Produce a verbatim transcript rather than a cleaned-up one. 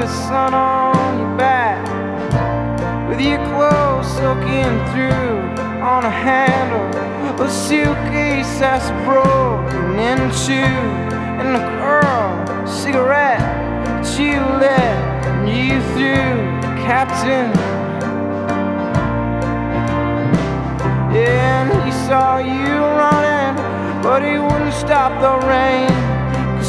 the sun on your back, with your clothes soaking through on a handle, a suitcase that's broken in two, and a girl, cigarette that you lit and you threw, Captain. Yeah, and he saw you running, but he wouldn't stop the rain.